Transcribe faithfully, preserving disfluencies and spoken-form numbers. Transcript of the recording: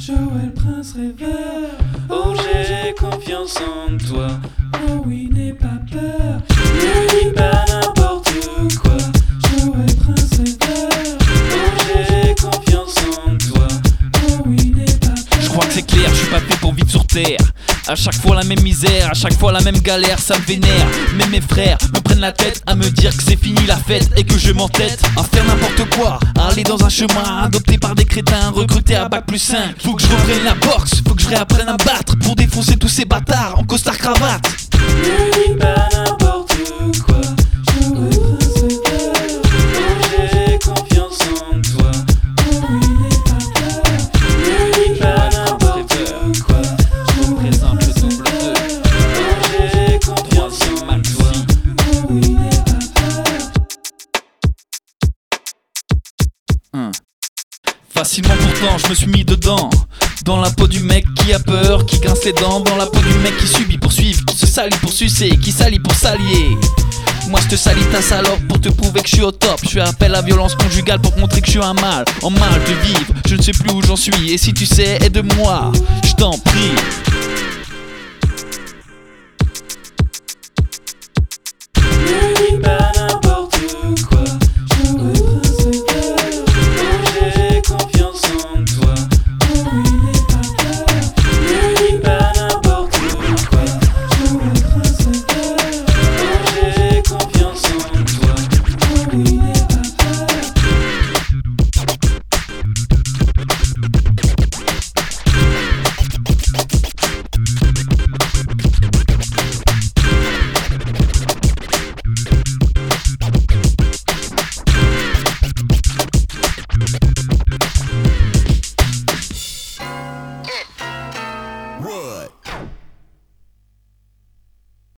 Joël Prince rêveur. Oh, j'ai confiance en toi. Oh oui, n'aie pas peur. Ne dis pas n'importe quoi. Joël Prince rêveur. Oh, j'ai confiance en toi. Oh oui, n'aie pas peur. Je crois que c'est clair, je suis pas fait pour vivre sur terre. À chaque fois la même misère, à chaque fois la même galère, ça me vénère. Mais mes frères me prennent la tête à me dire que c'est fini la fête et que je m'entête à faire n'importe quoi, à aller dans un chemin adopté par des crétins, recrutés à bac plus cinq. Faut que je reprenne la boxe, faut que je réapprenne à me battre pour défoncer tous ces bâtards en costard cravate. Ne dis pas n'importe quoi. Joël Prince rêveur. Oh, j'ai confiance en toi. Oh oui, n'aie pas peur. Ne dis pas n'importe quoi. Je représente le double deux. Oh, j'ai confiance en toi. Oh oui, n'aie pas peur. Hein. Facilement pourtant je me suis mis dedans, dans la peau du mec qui a peur, qui grince les dents, dans la peau du mec qui subit pour suivre, qui se salit pour sucer, qui salit pour s'allier. Moi je te salis ta salope pour te prouver que je suis au top. Je fais appel à violence conjugale pour te montrer que je suis un mal, en mal de vivre. Je ne sais plus où j'en suis et si tu sais aide-moi, je t'en prie.